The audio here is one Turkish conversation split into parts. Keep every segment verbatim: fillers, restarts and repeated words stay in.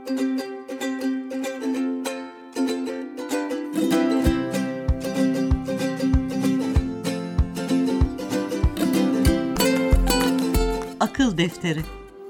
Akıl Defteri.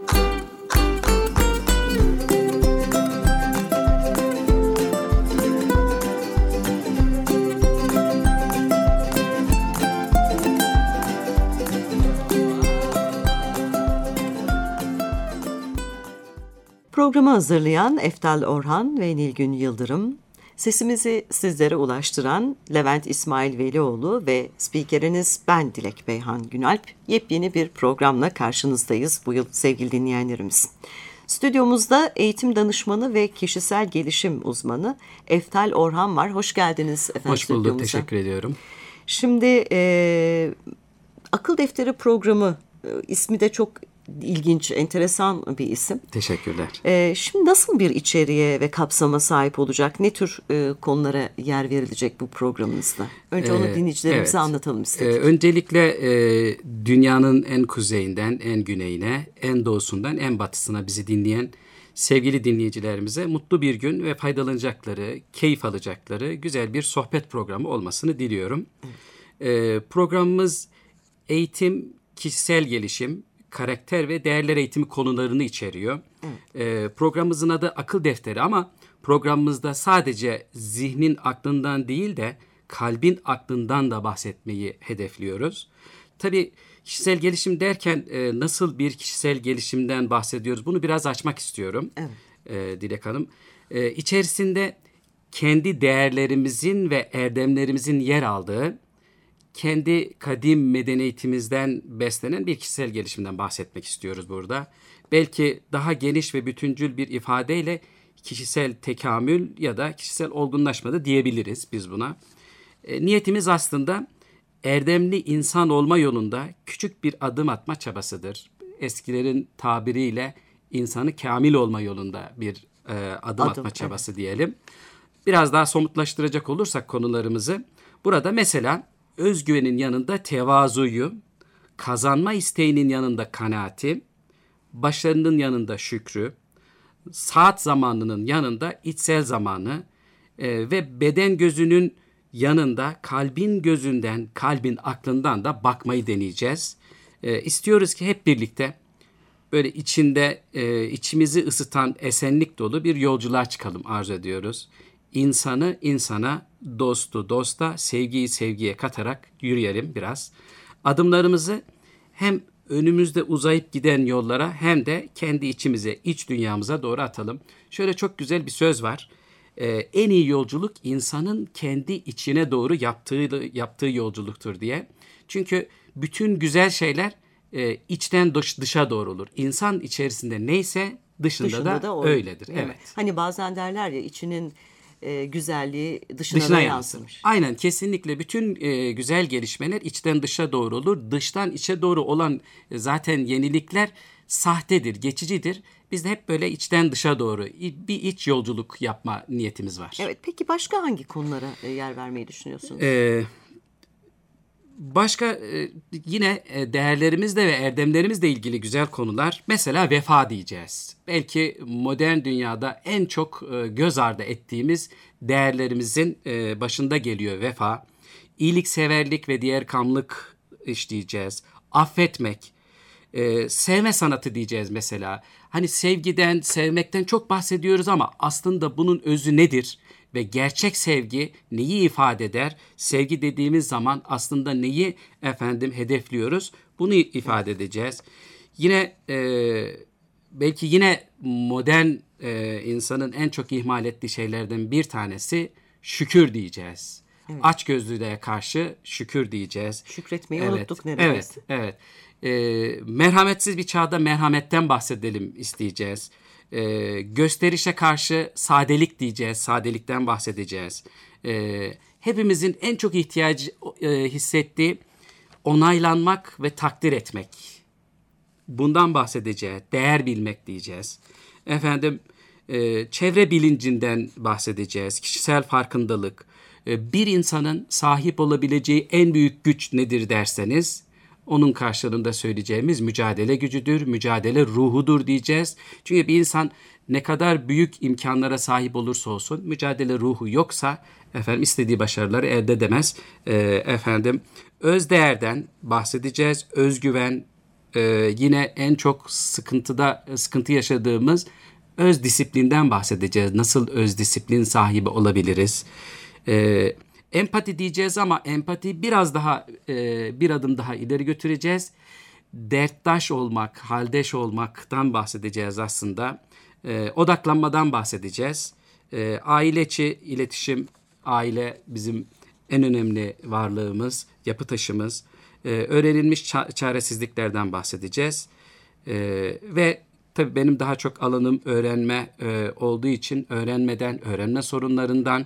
Programı hazırlayan Eftal Orhan ve Nilgün Yıldırım, sesimizi sizlere ulaştıran Levent İsmail Velioğlu ve spikeriniz ben Dilek Beyhan Günalp, yepyeni bir programla karşınızdayız bu yıl sevgili dinleyenlerimiz. Stüdyomuzda eğitim danışmanı ve kişisel gelişim uzmanı Eftal Orhan var. Hoş geldiniz efendim. Hoş bulduk, teşekkür ediyorum. Şimdi e, Akıl Defteri programı e, ismi de çok İlginç, enteresan bir isim. Teşekkürler. Ee, şimdi nasıl bir içeriğe ve kapsama sahip olacak? Ne tür e, konulara yer verilecek bu programımızda? Önce ee, onu dinleyicilerimize evet. anlatalım istedik. Ee, öncelikle e, dünyanın en kuzeyinden en güneyine, en doğusundan en batısına bizi dinleyen sevgili dinleyicilerimize mutlu bir gün ve faydalanacakları, keyif alacakları güzel bir sohbet programı olmasını diliyorum. Evet. Ee, programımız eğitim, kişisel gelişim, karakter ve değerler eğitimi konularını içeriyor. Evet. E, programımızın adı Akıl Defteri ama programımızda sadece zihnin aklından değil de kalbin aklından da bahsetmeyi hedefliyoruz. Tabii kişisel gelişim derken e, nasıl bir kişisel gelişimden bahsediyoruz? Bunu biraz açmak istiyorum. Evet. E, Dilek Hanım. E, içerisinde kendi değerlerimizin ve erdemlerimizin yer aldığı, kendi kadim medeniyetimizden beslenen bir kişisel gelişimden bahsetmek istiyoruz burada. Belki daha geniş ve bütüncül bir ifadeyle kişisel tekamül ya da kişisel olgunlaşma da diyebiliriz biz buna. E, niyetimiz aslında erdemli insan olma yolunda küçük bir adım atma çabasıdır. Eskilerin tabiriyle insanı kamil olma yolunda bir e, adım, adım atma çabası evet. diyelim. Biraz daha somutlaştıracak olursak konularımızı, burada mesela özgüvenin yanında tevazuyu, kazanma isteğinin yanında kanaati, başarının yanında şükrü, saat zamanının yanında içsel zamanı e, ve beden gözünün yanında kalbin gözünden, kalbin aklından da bakmayı deneyeceğiz. E, istiyoruz ki hep birlikte böyle içinde e, içimizi ısıtan esenlik dolu bir yolculuğa çıkalım arzu ediyoruz. İnsanı insana, dostu dosta, sevgiyi sevgiye katarak yürüyelim biraz. Adımlarımızı hem önümüzde uzayıp giden yollara hem de kendi içimize, iç dünyamıza doğru atalım. Şöyle çok güzel bir söz var. Ee, en iyi yolculuk insanın kendi içine doğru yaptığı yaptığı yolculuktur diye. Çünkü bütün güzel şeyler e, içten dış, dışa doğru olur. İnsan içerisinde neyse dışında, dışında da, da öyledir. Evet. Evet. Hani bazen derler ya içinin E, güzelliği dışına, dışına yansımış. Aynen, kesinlikle bütün e, güzel gelişmeler içten dışa doğru olur. Dıştan içe doğru olan e, zaten yenilikler sahtedir, geçicidir. Biz de hep böyle içten dışa doğru bir iç yolculuk yapma niyetimiz var. Evet, peki başka hangi konulara e, yer vermeyi düşünüyorsunuz? Evet. Başka e, yine e, değerlerimizle ve erdemlerimizle ilgili güzel konular. Mesela vefa diyeceğiz. Belki modern dünyada en çok e, göz ardı ettiğimiz değerlerimizin e, başında geliyor vefa. İyilikseverlik ve diğerkamlık işleyeceğiz. Affetmek, e, sevme sanatı diyeceğiz mesela. Hani sevgiden, sevmekten çok bahsediyoruz ama aslında bunun özü nedir? Ve gerçek sevgi neyi ifade eder? Sevgi dediğimiz zaman aslında neyi efendim hedefliyoruz? Bunu ifade edeceğiz. Yine e, belki yine modern e, insanın en çok ihmal ettiği şeylerden bir tanesi şükür diyeceğiz. Evet. Açgözlülüğe karşı şükür diyeceğiz. Şükretmeyi evet, unuttuk neredeyse. Evet, evet. E, merhametsiz bir çağda merhametten bahsedelim isteyeceğiz. E, gösterişe karşı sadelik diyeceğiz, sadelikten bahsedeceğiz. E, hepimizin en çok ihtiyacı e, hissettiği onaylanmak ve takdir etmek. Bundan bahsedeceğiz, değer bilmek diyeceğiz. Efendim, e, çevre bilincinden bahsedeceğiz, kişisel farkındalık. E, bir insanın sahip olabileceği en büyük güç nedir derseniz, onun karşılığında söyleyeceğimiz mücadele gücüdür, mücadele ruhudur diyeceğiz. Çünkü bir insan ne kadar büyük imkanlara sahip olursa olsun mücadele ruhu yoksa efendim istediği başarıları elde edemez. E, efendim özdeğerden bahsedeceğiz. Özgüven, e, yine en çok sıkıntıda sıkıntı yaşadığımız öz disiplinden bahsedeceğiz. Nasıl öz disiplin sahibi olabiliriz? E, empati diyeceğiz ama empatiyi biraz daha e, bir adım daha ileri götüreceğiz. Derttaş olmak, haldeş olmaktan bahsedeceğiz aslında. E, odaklanmadan bahsedeceğiz. E, aile içi iletişim, aile bizim en önemli varlığımız, yapı taşımız. E, öğrenilmiş ça- çaresizliklerden bahsedeceğiz. E, ve tabii benim daha çok alanım öğrenme e, olduğu için öğrenmeden, öğrenme sorunlarından,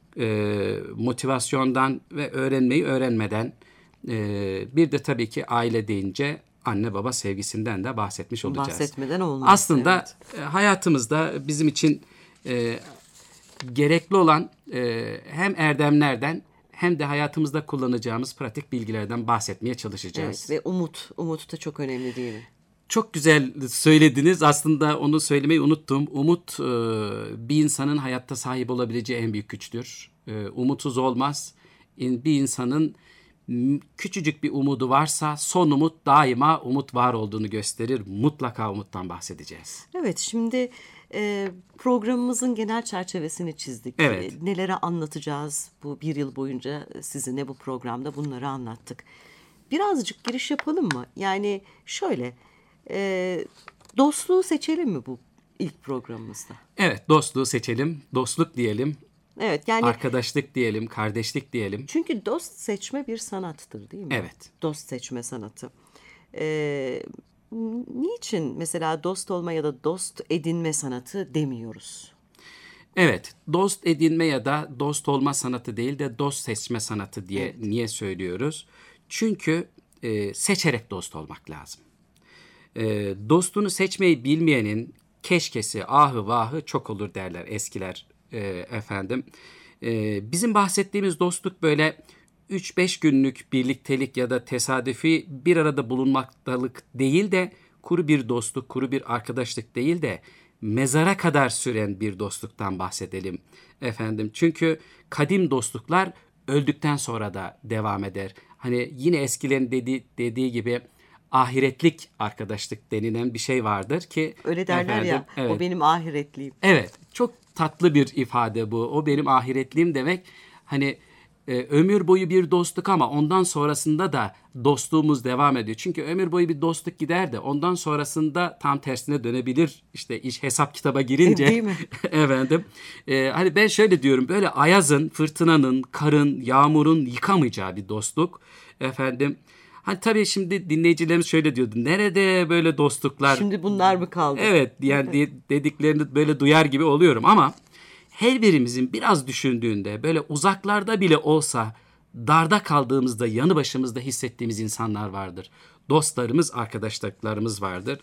e, motivasyondan ve öğrenmeyi öğrenmeden, e, bir de tabii ki aile deyince anne baba sevgisinden de bahsetmiş olacağız. Bahsetmeden olmaz. Aslında evet. e, hayatımızda bizim için e, gerekli olan e, hem erdemlerden hem de hayatımızda kullanacağımız pratik bilgilerden bahsetmeye çalışacağız. Evet, ve umut. Umut da çok önemli değil mi? Çok güzel söylediniz. Aslında onu söylemeyi unuttum. Umut e, bir insanın hayatta sahip olabileceği en büyük güçtür. E, umutsuz olmaz. İn- Bir insanın m, küçücük bir umudu varsa son umut daima umut var olduğunu gösterir. Mutlaka umuttan bahsedeceğiz. Evet, şimdi e, programımızın genel çerçevesini çizdik. Evet. E, nelere anlatacağız bu bir yıl boyunca sizinle bu programda bunları anlattık. Birazcık giriş yapalım mı? Yani şöyle, e, dostluğu seçelim mi bu ilk programımızda? Evet, dostluğu seçelim. Dostluk diyelim. Evet, yani Arkadaşlık diyelim, kardeşlik diyelim. çünkü dost seçme bir sanattır, değil mi? Evet. Dost seçme sanatı. E, niçin mesela dost olma ya da dost edinme sanatı demiyoruz? Evet, dost edinme ya da dost olma sanatı değil de dost seçme sanatı diye Evet. niye söylüyoruz? Çünkü e, seçerek dost olmak lazım. E, dostunu seçmeyi bilmeyenin keşkesi, ahı vahı çok olur derler eskiler e, efendim. E, bizim bahsettiğimiz dostluk böyle üç beş günlük birliktelik ya da tesadüfi bir arada bulunmaktalık değil de kuru bir dostluk, kuru bir arkadaşlık değil de mezara kadar süren bir dostluktan bahsedelim efendim. Çünkü kadim dostluklar öldükten sonra da devam eder. Hani yine eskilerin dediği, dediği gibi ahiretlik arkadaşlık denilen bir şey vardır ki. Öyle derler efendim, ya, evet. o benim ahiretliyim. Evet, çok tatlı bir ifade bu. O benim ahiretliyim demek. Hani e, ömür boyu bir dostluk ama ondan sonrasında da dostluğumuz devam ediyor. Çünkü ömür boyu bir dostluk gider de ondan sonrasında tam tersine dönebilir. İşte iş hesap kitaba girince. Değil mi? Efendim. E, hani ben şöyle diyorum, böyle ayazın, fırtınanın, karın, yağmurun yıkamayacağı bir dostluk. Efendim. Hani tabii şimdi dinleyicilerimiz şöyle diyordu. Nerede böyle dostluklar? Şimdi bunlar mı kaldı? Evet, yani de- dediklerini böyle duyar gibi oluyorum ama her birimizin biraz düşündüğünde böyle uzaklarda bile olsa darda kaldığımızda yanı başımızda hissettiğimiz insanlar vardır. Dostlarımız, arkadaşlarımız vardır.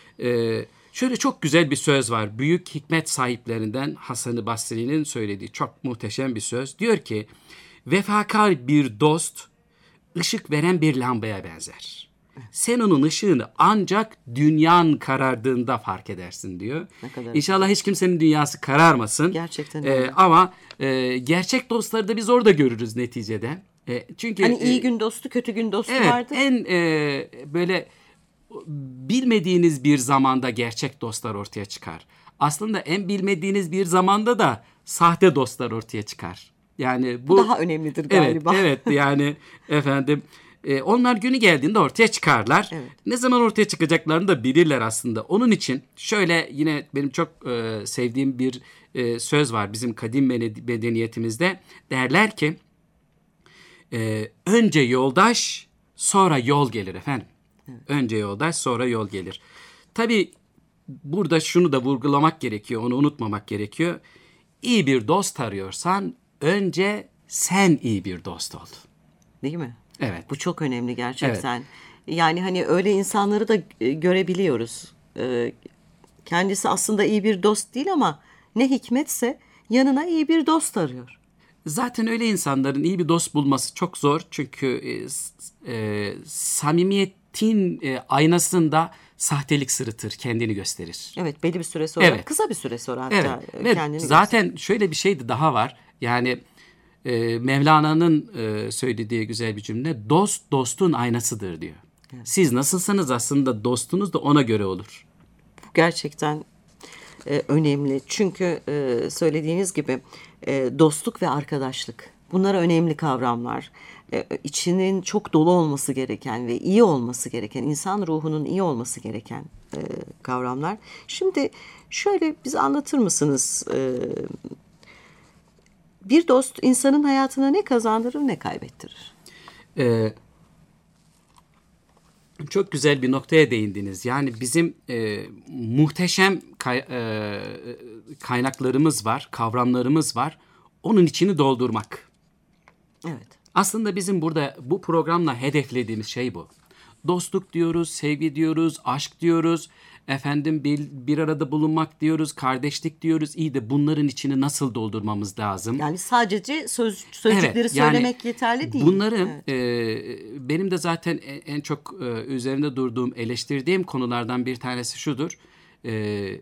Ee, şöyle çok güzel bir söz var. Büyük hikmet sahiplerinden Hasan-ı Basri'nin söylediği çok muhteşem bir söz. Diyor ki, vefakar bir dost ışık veren bir lambaya benzer. Sen onun ışığını ancak dünyan karardığında fark edersin diyor. Ne kadar İnşallah hiç kimsenin dünyası kararmasın. Gerçekten Ee, öyle. ama e, gerçek dostları da biz orada görürüz neticede. E, çünkü Hani iyi e, gün dostu, kötü gün dostu evet, vardır. en e, böyle bilmediğiniz bir zamanda gerçek dostlar ortaya çıkar. Aslında en bilmediğiniz bir zamanda da sahte dostlar ortaya çıkar. Yani bu, Bu daha önemlidir galiba. Evet, evet yani efendim e, onlar günü geldiğinde ortaya çıkarlar. Evet. Ne zaman ortaya çıkacaklarını da bilirler aslında. Onun için şöyle yine benim çok e, sevdiğim bir e, söz var bizim kadim medeniyetimizde. Derler ki e, önce yoldaş sonra yol gelir efendim. Evet. Önce yoldaş sonra yol gelir. Tabii burada şunu da vurgulamak gerekiyor, onu unutmamak gerekiyor. İyi bir dost arıyorsan önce sen iyi bir dost ol. Değil mi? Evet. Bu çok önemli gerçekten. Yani hani öyle insanları da e, görebiliyoruz. E, kendisi aslında iyi bir dost değil ama ne hikmetse yanına iyi bir dost arıyor. Zaten öyle insanların iyi bir dost bulması çok zor. Çünkü e, e, samimiyetin e, aynasında sahtelik sırıtır, kendini gösterir. Evet, belli bir süre sonra, evet. kısa bir süre sonra hatta evet. kendini zaten gösterir. Şöyle bir şey de daha var. Yani e, Mevlana'nın e, söylediği güzel bir cümle, dost dostun aynasıdır diyor. Evet. Siz nasılsanız aslında dostunuz da ona göre olur. Bu gerçekten e, önemli. Çünkü e, söylediğiniz gibi e, dostluk ve arkadaşlık, bunlar önemli kavramlar. E, içinin çok dolu olması gereken ve iyi olması gereken, insan ruhunun iyi olması gereken e, kavramlar. Şimdi şöyle bize anlatır mısınız? E, bir dost insanın hayatına ne kazandırır, ne kaybettirir? Evet. Çok güzel bir noktaya değindiniz. Yani bizim e, muhteşem kay, e, kaynaklarımız var, kavramlarımız var. Onun içini doldurmak. Evet. Aslında bizim burada bu programla hedeflediğimiz şey bu. Dostluk diyoruz, sevgi diyoruz, aşk diyoruz. Efendim bir, bir arada bulunmak diyoruz, kardeşlik diyoruz. İyi de bunların içini nasıl doldurmamız lazım? Yani sadece söz, sözcükleri evet, söylemek yani yeterli değil. Bunları evet. e, benim de zaten en çok e, üzerinde durduğum, eleştirdiğim konulardan bir tanesi şudur. E,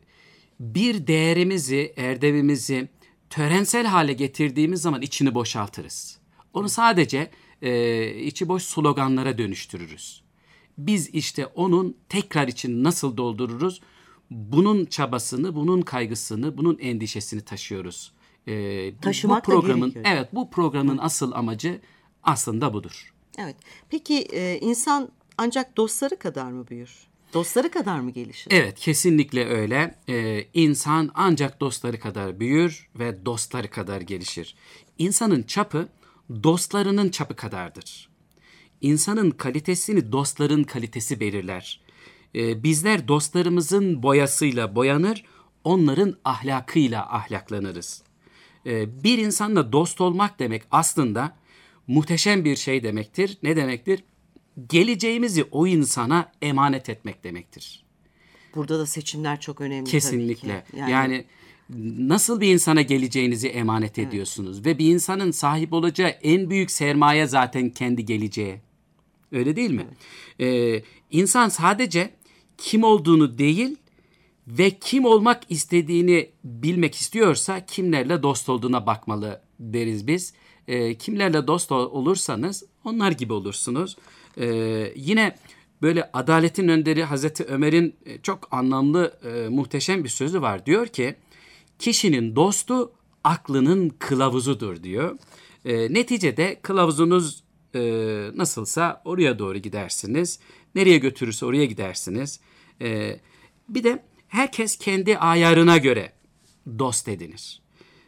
bir değerimizi, erdemimizi törensel hale getirdiğimiz zaman içini boşaltırız. Onu sadece e, içi boş sloganlara dönüştürürüz. Biz işte onun tekrar için nasıl doldururuz? Bunun çabasını, bunun kaygısını, bunun endişesini taşıyoruz. Ee, Taşımak bu programın, da gerekiyor. Evet, bu programın asıl amacı aslında budur. Evet. Peki e, insan ancak dostları kadar mı büyür? Dostları kadar mı gelişir? Evet, kesinlikle öyle. Ee, insan ancak dostları kadar büyür ve dostları kadar gelişir. İnsanın çapı dostlarının çapı kadardır. İnsanın kalitesini dostların kalitesi belirler. Ee, bizler dostlarımızın boyasıyla boyanır, onların ahlakıyla ahlaklanırız. Ee, bir insanla dost olmak demek aslında muhteşem bir şey demektir. Ne demektir? Geleceğimizi o insana emanet etmek demektir. Burada da seçimler çok önemli. Kesinlikle. Tabii ki. Yani, yani nasıl bir insana geleceğinizi emanet evet. ediyorsunuz ve bir insanın sahip olacağı en büyük sermaye zaten kendi geleceği. Öyle değil mi? Evet. Ee, insan sadece kim olduğunu değil ve kim olmak istediğini bilmek istiyorsa kimlerle dost olduğuna bakmalı deriz biz. Ee, kimlerle dost ol- olursanız onlar gibi olursunuz. Ee, yine böyle adaletin önderi Hazreti Ömer'in çok anlamlı, e, muhteşem bir sözü var. Diyor ki, kişinin dostu aklının kılavuzudur diyor. E, neticede kılavuzunuz e, nasılsa oraya doğru gidersiniz. Nereye götürürse oraya gidersiniz. E, bir de herkes kendi ayarına göre dost edinir.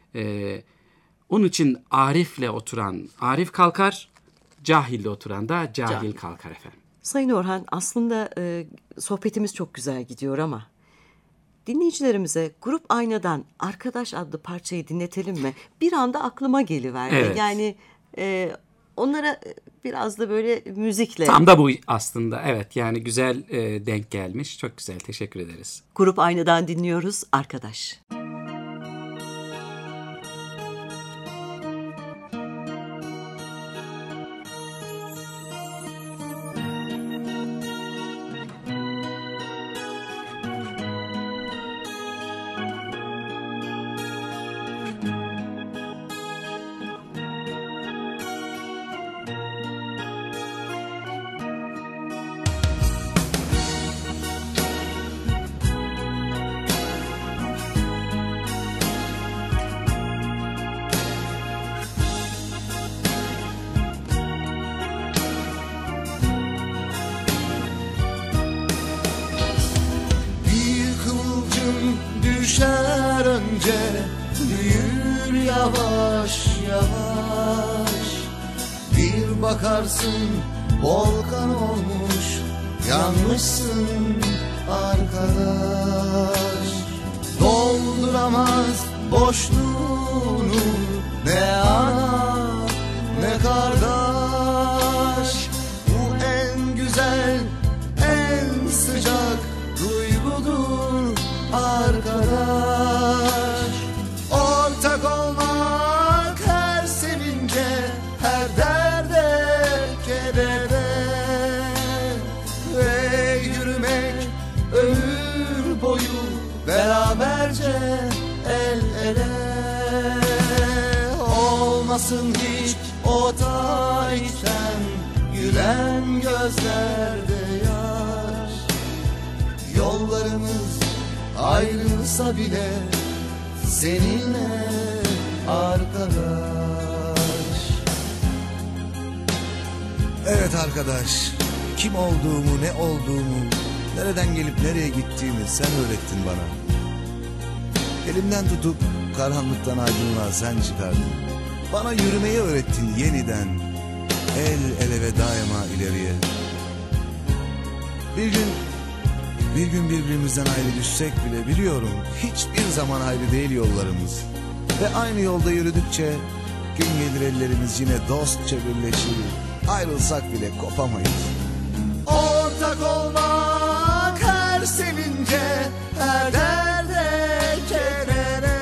E, onun için arifle oturan arif kalkar, cahille oturan da cahil, cahil. kalkar efendim. Sayın Orhan, aslında e, sohbetimiz çok güzel gidiyor ama dinleyicilerimize Grup Ayna'dan Arkadaş adlı parçayı dinletelim mi? Bir anda aklıma geliverdi. Evet. Yani e, onlara biraz da böyle müzikle. Tam da bu aslında. Evet, yani güzel e, denk gelmiş. Çok güzel, teşekkür ederiz. Grup Ayna'dan dinliyoruz Arkadaş. Düşer önce, büyür yavaş yavaş. Bir bakarsın volkan olmuş, yanmışsın arkadaş. Dolduramaz boşluğunu ne ana ne kardeş. Bu en güzel, en sıcak duygudur arkadaş. Ortak olmak her sevince, her derde, kedere ve yürümek olmasın hiç o da içten gülen gözlerde yaş. Yollarımız ayrılsa bile seninle arkadaş. Evet arkadaş, kim olduğumu, ne olduğumu, nereden gelip nereye gittiğimi sen öğrettin bana. Elimden tutup karanlıktan aydınlığa sen çıkardın. Bana yürümeyi öğrettin yeniden, el ele ve daima ileriye. Bir gün, bir gün birbirimizden ayrı düşsek bile biliyorum hiçbir zaman ayrı değil yollarımız. Ve aynı yolda yürüdükçe gün gelir ellerimiz yine dostça birleşir. Ayrılsak bile kopamayız. Ortak olmak her sevince, her derde, kedere.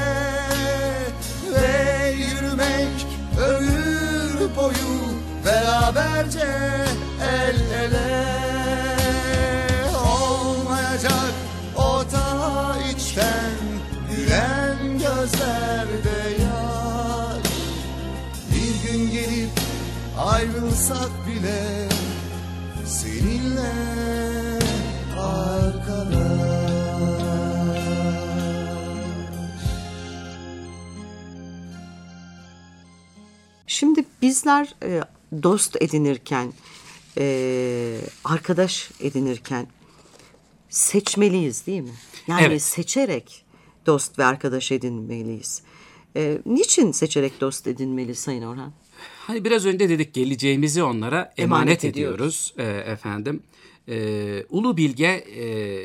Ve yürümek ömür boyu beraberce el ele. Olmayacak o ta içten gülen gözlerde yaş. Bir gün gelip ayrılsak bile seninle arkadaş. Şimdi bizler e, dost edinirken, e, arkadaş edinirken seçmeliyiz değil mi? Yani Evet. seçerek dost ve arkadaş edinmeliyiz. E, niçin seçerek dost edinmeli Sayın Orhan? Hani biraz önce dedik geleceğimizi onlara emanet, Emanet ediyoruz e, efendim. E, Ulu Bilge e,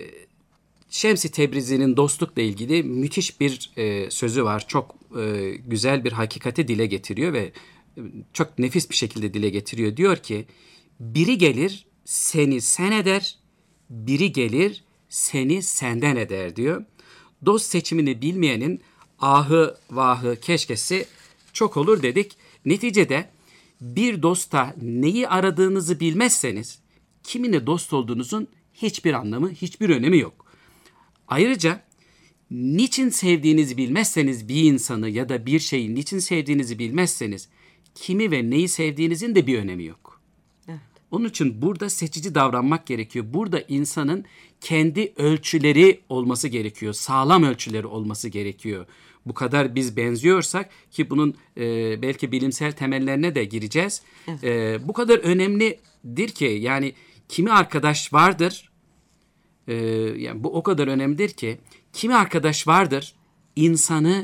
Şems-i Tebrizi'nin dostlukla ilgili müthiş bir e, sözü var. Çok e, güzel bir hakikati dile getiriyor ve e, çok nefis bir şekilde dile getiriyor. Diyor ki biri gelir seni sen eder, biri gelir seni senden eder diyor. Dost seçimini bilmeyenin ahı vahı keşkesi çok olur dedik. Neticede bir dosta neyi aradığınızı bilmezseniz kimine dost olduğunuzun hiçbir anlamı, hiçbir önemi yok. Ayrıca niçin sevdiğinizi bilmezseniz bir insanı ya da bir şeyi niçin sevdiğinizi bilmezseniz kimi ve neyi sevdiğinizin de bir önemi yok. Evet. Onun için burada seçici davranmak gerekiyor. Burada insanın kendi ölçüleri olması gerekiyor. Sağlam ölçüleri olması gerekiyor. Bu kadar biz benziyorsak ki bunun e, belki bilimsel temellerine de gireceğiz. Evet. E, bu kadar önemlidir ki yani kimi arkadaş vardır, e, yani bu o kadar önemlidir ki kimi arkadaş vardır insanı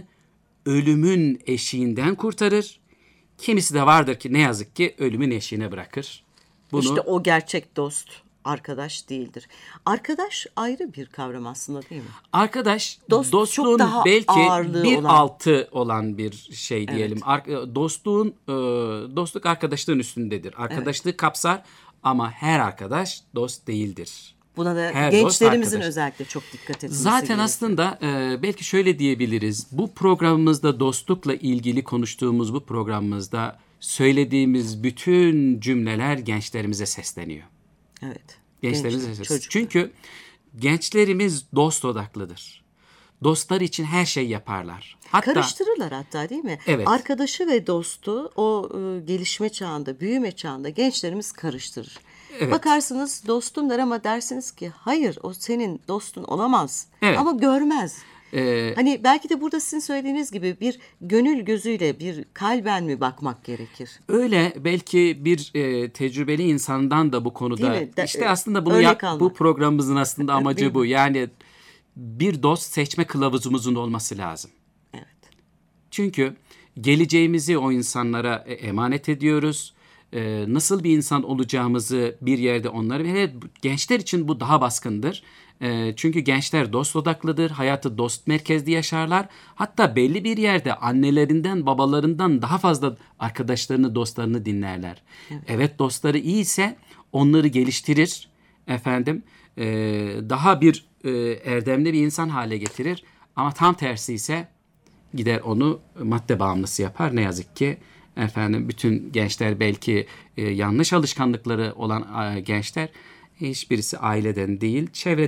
ölümün eşiğinden kurtarır. Kimisi de vardır ki ne yazık ki ölümün eşiğine bırakır. Bunu... İşte o gerçek dost. Arkadaş değildir. Arkadaş ayrı bir kavram aslında değil mi? Arkadaş Dost dostluğun çok daha belki bir olan. altı olan bir şey diyelim. Evet. Ar- dostluğun e, dostluk arkadaşlığın üstündedir. Arkadaşlığı evet. kapsar ama her arkadaş dost değildir. Buna da her gençlerimizin özellikle çok dikkat etmesi Zaten gerekiyor. aslında e, belki şöyle diyebiliriz. Bu programımızda dostlukla ilgili konuştuğumuz bu programımızda söylediğimiz bütün cümleler gençlerimize sesleniyor. Evet. Gençlerimize Genç, sesleniyor. Çünkü gençlerimiz dost odaklıdır. Dostlar için her şey yaparlar. Hatta, karıştırırlar hatta değil mi? Evet. Arkadaşı ve dostu o e, gelişme çağında, büyüme çağında gençlerimiz karıştırır. Evet. Bakarsınız dostumdur ama dersiniz ki hayır o senin dostun olamaz. Evet. Ama görmez. Ee, hani belki de burada sizin söylediğiniz gibi bir gönül gözüyle bir kalben mi bakmak gerekir? Öyle belki bir e, tecrübeli insandan da bu konuda De, işte aslında bunu yap, almak. bu programımızın aslında amacı bu. Yani bir dost seçme kılavuzumuzun olması lazım. Evet. Çünkü geleceğimizi o insanlara emanet ediyoruz. Ee, nasıl bir insan olacağımızı bir yerde onlara ve gençler için bu daha baskındır. Ee, çünkü gençler dost odaklıdır, hayatı dost merkezli yaşarlar. Hatta belli bir yerde annelerinden, babalarından daha fazla arkadaşlarını, dostlarını dinlerler. Evet, evet dostları iyi ise onları geliştirir, efendim, e, daha bir e, erdemli bir insan hale getirir. Ama tam tersi ise gider onu madde bağımlısı yapar. Ne yazık ki efendim bütün gençler belki e, yanlış alışkanlıkları olan e, gençler hiçbirisi aileden değil çevreden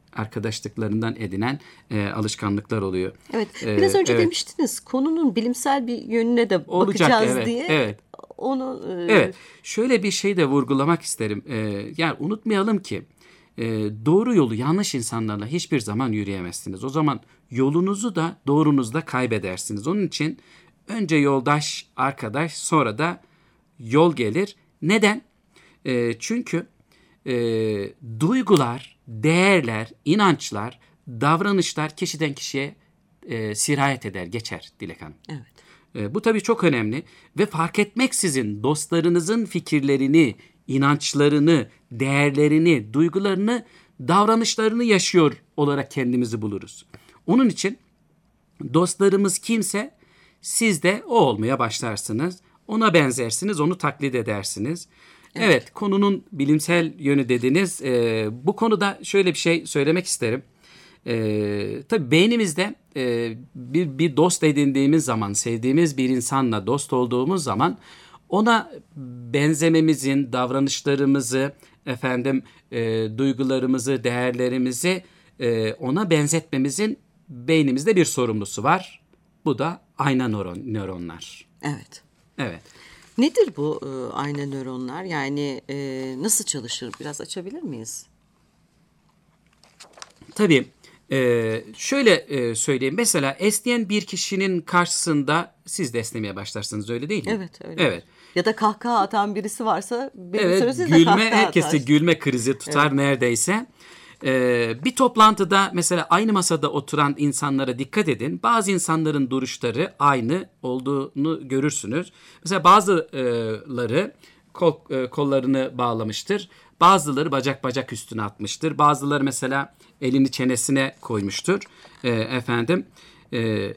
arkadaşlıklarından edinen e, alışkanlıklar oluyor. Evet. Biraz Ee, önce evet. demiştiniz konunun bilimsel bir yönüne de Olacak, bakacağız evet, diye. evet. Onu e, Evet. Şöyle bir şey de vurgulamak isterim. Ee, yani unutmayalım ki e, doğru yolu yanlış insanlarla hiçbir zaman yürüyemezsiniz. O zaman yolunuzu da doğrunuzu da kaybedersiniz. Onun için önce yoldaş, arkadaş, sonra da yol gelir. Neden? E, çünkü e, duygular, değerler, inançlar, davranışlar kişiden kişiye e, sirayet eder, geçer Dilek Hanım. evet. E, bu tabii çok önemli ve fark etmeksizin dostlarınızın fikirlerini, inançlarını, değerlerini, duygularını, davranışlarını yaşıyor olarak kendimizi buluruz. Onun için dostlarımız kimse siz de o olmaya başlarsınız. Ona benzersiniz, onu taklit edersiniz. Evet, evet konunun bilimsel yönü dediniz. E, bu konuda şöyle bir şey söylemek isterim. Ee, tabii beynimizde e, bir, bir dost edindiğimiz zaman, sevdiğimiz bir insanla dost olduğumuz zaman ona benzememizin, davranışlarımızı, efendim e, duygularımızı, değerlerimizi e, ona benzetmemizin beynimizde bir sorumlusu var. Bu da ayna nöron, nöronlar. Evet. Evet. Nedir bu e, ayna nöronlar? Yani e, nasıl çalışır? Biraz açabilir miyiz? Tabii. Ee, şöyle e, söyleyeyim. Mesela esneyen bir kişinin karşısında siz de esnemeye başlarsınız, öyle değil mi? Evet, öyle. Evet. Ya da kahkaha atan birisi varsa benim Evet, sırasıyla gülme, kahkaha herkesi atar. gülme krizi tutar Evet. neredeyse. Ee, bir toplantıda mesela aynı masada oturan insanlara dikkat edin. Bazı insanların duruşları aynı olduğunu görürsünüz. Mesela bazıları kol, e, kollarını bağlamıştır. Bazıları bacak bacak üstüne atmıştır. Bazıları mesela elini çenesine koymuştur. E, efendim, e,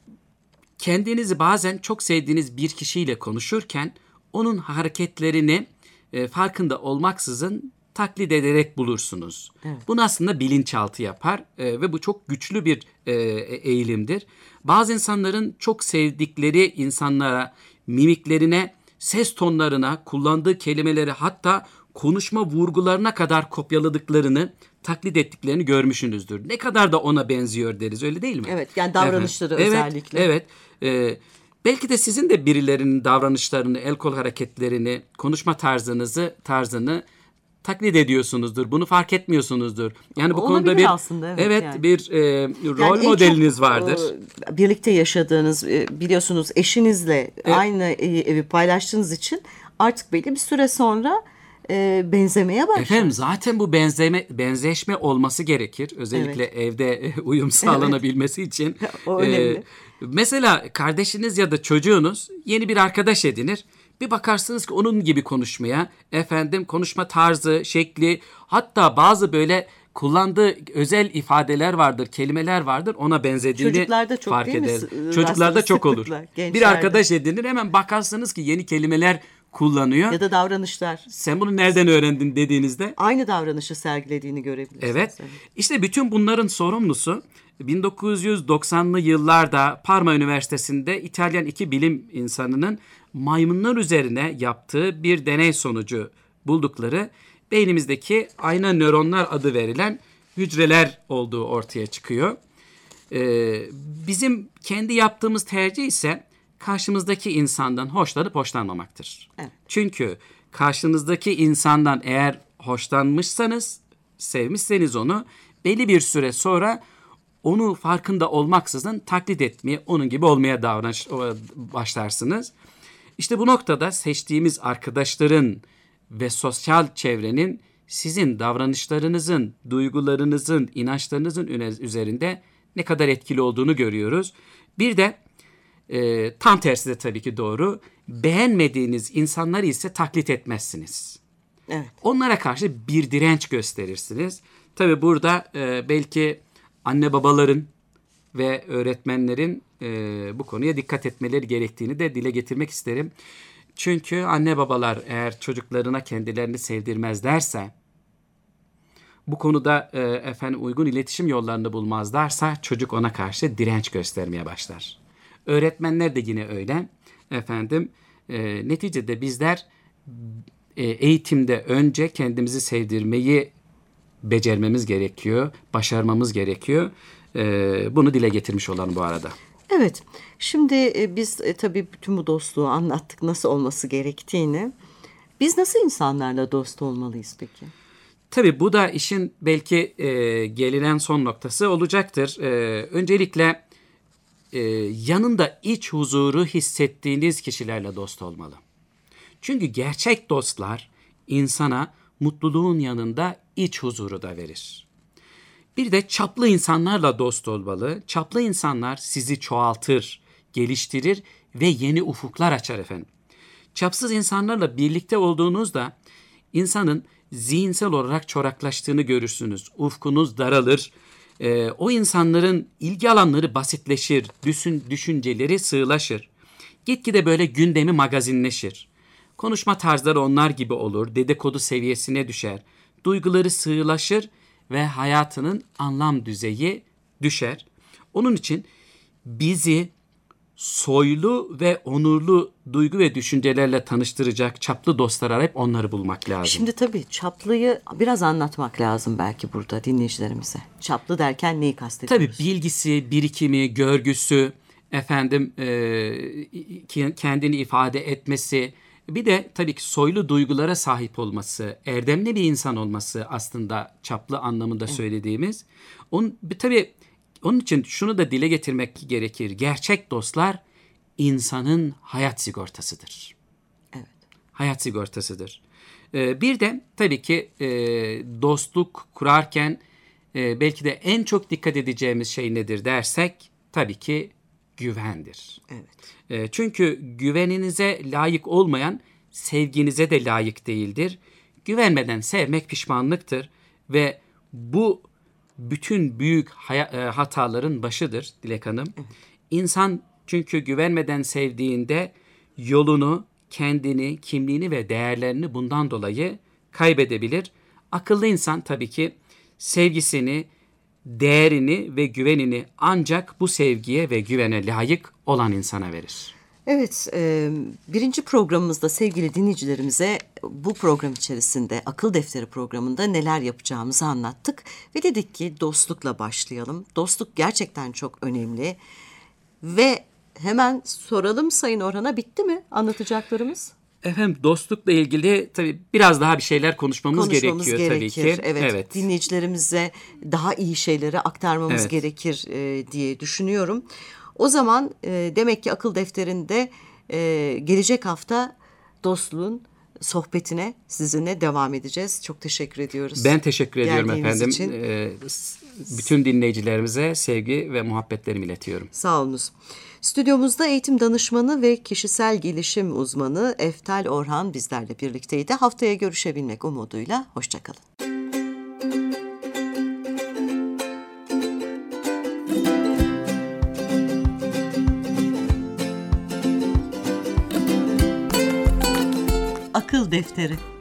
kendinizi bazen çok sevdiğiniz bir kişiyle konuşurken onun hareketlerini e, farkında olmaksızın taklit ederek bulursunuz. Evet. Bunu aslında bilinçaltı yapar e, ve bu çok güçlü bir e, eğilimdir. Bazı insanların çok sevdikleri insanlara, mimiklerine, ses tonlarına, kullandığı kelimeleri, hatta konuşma vurgularına kadar kopyaladıklarını, taklit ettiklerini görmüşsünüzdür. Ne kadar da ona benziyor deriz, öyle değil mi? Evet, yani davranışları Efendim, özellikle. Evet, evet. Ee, belki de sizin de birilerinin davranışlarını, el kol hareketlerini, konuşma tarzınızı, tarzını taklit ediyorsunuzdur. Bunu fark etmiyorsunuzdur. Yani bu Olabilir konuda bir aslında, evet, evet yani. bir e, rol Yani en modeliniz çok, vardır. e, birlikte yaşadığınız, e, biliyorsunuz eşinizle aynı e, evi paylaştığınız için artık belli bir süre sonra e, benzemeye başlar. Efendim zaten bu benzeme benzeşme olması gerekir. Özellikle Evet. evde uyum sağlanabilmesi için. O önemli. Ee, mesela kardeşiniz ya da çocuğunuz yeni bir arkadaş edinir. Bir bakarsınız ki onun gibi konuşmaya, efendim konuşma tarzı, şekli, hatta bazı böyle kullandığı özel ifadeler vardır, kelimeler vardır, ona benzediğini Çocuklarda çok fark değil mi? eder. S- Çocuklarda çok olur. sıklıkla, gençlerde. Bir arkadaş edinir, hemen bakarsınız ki yeni kelimeler kullanıyor. Ya da davranışlar. Sen bunu nereden öğrendin dediğinizde Aynı davranışı sergilediğini görebilirsiniz. evet. İşte bütün bunların sorumlusu bin dokuz yüz doksanlı yıllarda Parma Üniversitesi'nde İtalyan iki bilim insanının maymunlar üzerine yaptığı bir deney sonucu buldukları beynimizdeki ayna nöronlar adı verilen hücreler olduğu ortaya çıkıyor. Ee, bizim kendi yaptığımız tercih ise karşımızdaki insandan hoşlanıp hoşlanmamaktır. Evet. Çünkü karşınızdaki insandan eğer hoşlanmışsanız, sevmişseniz onu, belli bir süre sonra onu farkında olmaksızın taklit etmeye, onun gibi olmaya davranış başlarsınız. İşte bu noktada seçtiğimiz arkadaşların ve sosyal çevrenin sizin davranışlarınızın, duygularınızın, inançlarınızın üzerinde ne kadar etkili olduğunu görüyoruz. Bir de e, tam tersi de tabii ki doğru. Beğenmediğiniz insanları ise taklit etmezsiniz. Evet. Onlara karşı bir direnç gösterirsiniz. Tabii burada e, belki anne babaların ve öğretmenlerin e, bu konuya dikkat etmeleri gerektiğini de dile getirmek isterim. Çünkü anne babalar eğer çocuklarına kendilerini sevdirmezlerse, bu konuda e, efendim uygun iletişim yollarını bulmazlarsa çocuk ona karşı direnç göstermeye başlar. Öğretmenler de yine öyle. Efendim e, neticede bizler e, eğitimde önce kendimizi sevdirmeyi becermemiz gerekiyor, başarmamız gerekiyor. Ee, bunu dile getirmiş olalım bu arada. Evet, şimdi e, biz e, tabii bütün bu dostluğu anlattık, nasıl olması gerektiğini. Biz nasıl insanlarla dost olmalıyız peki? Tabii bu da işin belki e, gelinen son noktası olacaktır. E, öncelikle e, yanında iç huzuru hissettiğiniz kişilerle dost olmalı. Çünkü gerçek dostlar insana mutluluğun yanında iç huzuru da verir. Bir de çaplı insanlarla dost olmalı. Çaplı insanlar sizi çoğaltır, geliştirir ve yeni ufuklar açar efendim. Çapsız insanlarla birlikte olduğunuzda insanın zihinsel olarak çoraklaştığını görürsünüz. Ufkunuz daralır. Ee, o insanların ilgi alanları basitleşir, düşün, düşünceleri sığlaşır. Gitgide böyle gündemi magazinleşir. Konuşma tarzları onlar gibi olur, dedikodu seviyesine düşer. Duyguları sığlaşır ve hayatının anlam düzeyi düşer. Onun için bizi soylu ve onurlu duygu ve düşüncelerle tanıştıracak çaplı dostlar arayıp onları bulmak lazım. Şimdi tabii çaplıyı biraz anlatmak lazım belki burada dinleyicilerimize. Çaplı derken neyi kastediyoruz? Tabii bilgisi, birikimi, görgüsü, efendim e, kendini ifade etmesi, bir de tabii ki soylu duygulara sahip olması, erdemli bir insan olması aslında çaplı anlamında söylediğimiz. Onun, tabii onun için şunu da dile getirmek gerekir. Gerçek dostlar insanın hayat sigortasıdır. Evet. Hayat sigortasıdır. Ee, bir de tabii ki e, dostluk kurarken e, belki de en çok dikkat edeceğimiz şey nedir dersek tabii ki güvendir. Evet. E, çünkü güveninize layık olmayan sevginize de layık değildir. Güvenmeden sevmek pişmanlıktır ve bu bütün büyük hay- hataların başıdır Dilek Hanım. Evet. İnsan çünkü güvenmeden sevdiğinde yolunu, kendini, kimliğini ve değerlerini bundan dolayı kaybedebilir. Akıllı insan tabii ki sevgisini, değerini ve güvenini ancak bu sevgiye ve güvene layık olan insana verir. Evet, e, birinci programımızda sevgili dinleyicilerimize bu program içerisinde Akıl Defteri programında neler yapacağımızı anlattık. Ve dedik ki dostlukla başlayalım. Dostluk gerçekten çok önemli. Ve hemen soralım Sayın Orhan'a, bitti mi anlatacaklarımız? Efendim dostlukla ilgili tabii biraz daha bir şeyler konuşmamız, konuşmamız gerekiyor gerekir. tabii ki. Evet, evet. Dinleyicilerimize daha iyi şeyleri aktarmamız evet. gerekir e, diye düşünüyorum. O zaman e, demek ki Akıl Defteri'nde e, gelecek hafta dostluğun sohbetine sizinle devam edeceğiz. Çok teşekkür ediyoruz. Ben teşekkür ediyorum efendim. Için. Ee, bütün dinleyicilerimize sevgi ve muhabbetlerimi iletiyorum. Sağ olunuz. Stüdyomuzda eğitim danışmanı ve kişisel gelişim uzmanı Eftal Orhan bizlerle birlikteydi. Haftaya görüşebilmek umuduyla. Hoşçakalın. Akıl Defteri.